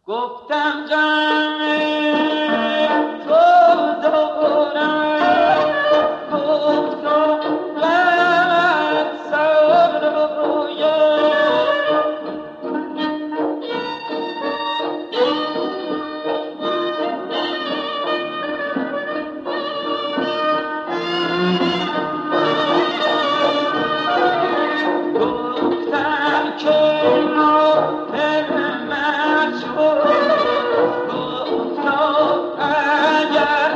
گفتم جمع تو دارم، گفتم غمت سر گفتم که راه من شد، گفتم اگر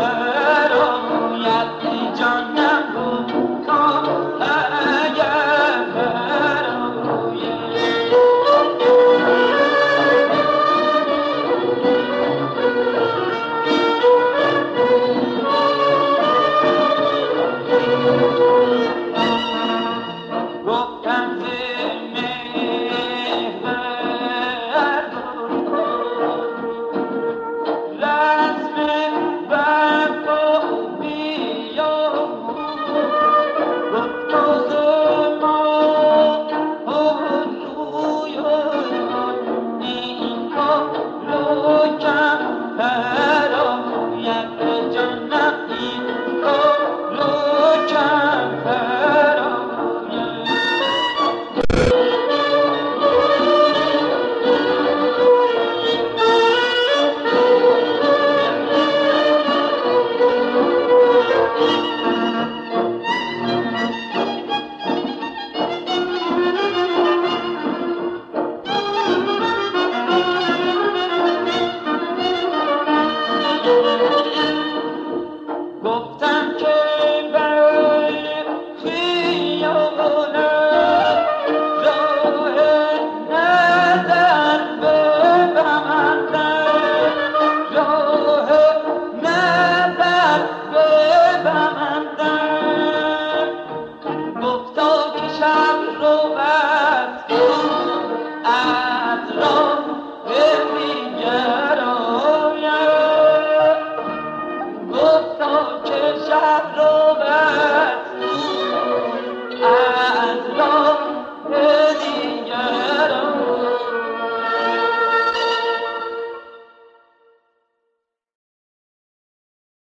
برآید جانم، گفتم اگر گفتم ز مهر رسم وفا بیاموز، گفتا ز ما روی آن نیکا رو کمتر